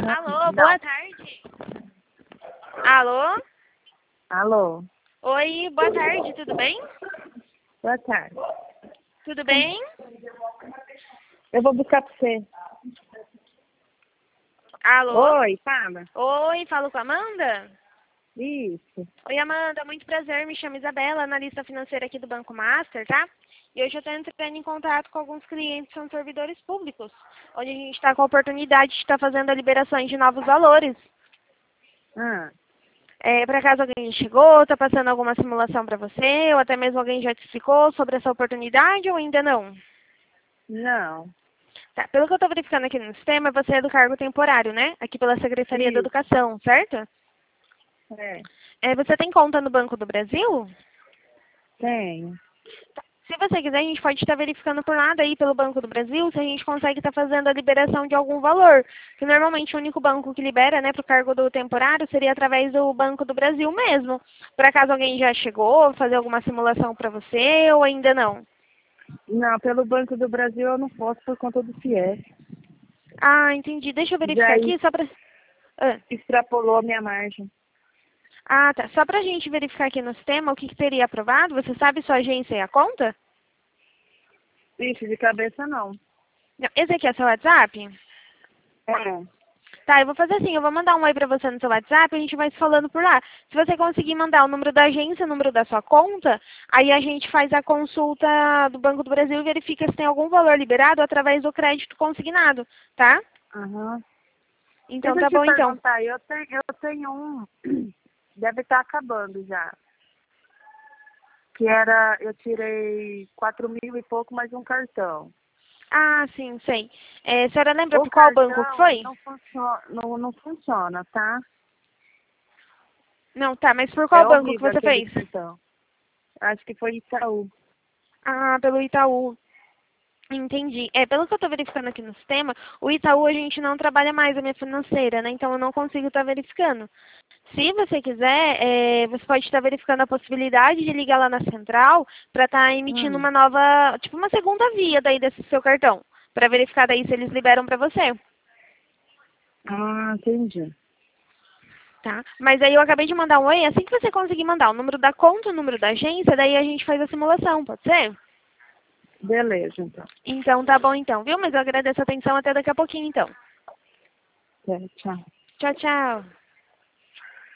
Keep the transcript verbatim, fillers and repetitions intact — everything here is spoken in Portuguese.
Alô, Não. boa tarde. Alô? Alô, Oi, boa tarde, tudo bem? boa tarde. Tudo bem? Eu vou buscar pra você. Alô? Oi, fala. Oi, falo com a Amanda? Isso. Oi, Amanda, muito prazer, me chamo Isabela, analista financeira aqui do Banco Master, tá? E hoje eu estou entrando em contato com alguns clientes que são servidores públicos, onde a gente está com a oportunidade de estar fazendo a liberação de novos valores. Ah, É, por acaso alguém chegou, está passando alguma simulação para você, ou até mesmo alguém já te explicou sobre essa oportunidade ou ainda não? não. Tá, pelo que eu estou verificando aqui no sistema, você é do cargo temporário, né? Aqui pela Secretaria da Isso. Educação, certo? É, É, você tem conta no Banco do Brasil? tenho. Se você quiser, a gente pode estar verificando por nada aí pelo Banco do Brasil se a gente consegue estar fazendo a liberação de algum valor. Que normalmente o único banco que libera, né, para o cargo do temporário seria através do Banco do Brasil mesmo. Por acaso alguém já chegou a fazer alguma simulação para você ou ainda não? Não, pelo Banco do Brasil eu não posso por conta do FIES. Ah, entendi. Deixa eu verificar Já aqui só para... Ah. extrapolou a minha margem. Ah, tá. Só para a gente verificar aqui no sistema o que, que teria aprovado, você sabe sua agência e a conta? Ixi, de cabeça não. Não, esse aqui é seu WhatsApp? É. Tá, eu vou fazer assim, eu vou mandar um oi pra você no seu WhatsApp e a gente vai se falando por lá. Se você conseguir mandar o número da agência, o número da sua conta, aí a gente faz a consulta do Banco do Brasil e verifica se tem algum valor liberado através do crédito consignado, tá? Aham. Então Deixa eu tá te bom então. perguntar, eu tenho, eu tenho um, deve estar acabando já. Que era, eu tirei quatro mil e pouco mais um cartão. Ah, sim, sei. É, a senhora lembra O por qual banco que cartão foi? não funciona, não, não funciona, tá? Não, tá, mas por qual É banco que horrível você aquele fez? cartão. Acho que foi Itaú. Ah, pelo Itaú. Entendi. É, pelo que eu estou verificando aqui no sistema, o Itaú a gente não trabalha mais a minha financeira, né? Então eu não consigo estar verificando. Se você quiser, é, você pode estar verificando a possibilidade de ligar lá na central para estar emitindo Hum. uma nova, tipo uma segunda via daí desse seu cartão, para verificar daí se eles liberam para você, Ah, entendi. tá? Mas aí eu acabei de mandar um oi, assim que você conseguir mandar o número da conta, o número da agência, daí a gente faz a simulação, pode ser? Beleza, então. Então tá bom então, viu? Mas eu agradeço a atenção até daqui a pouquinho então. É, tchau. Tchau, tchau.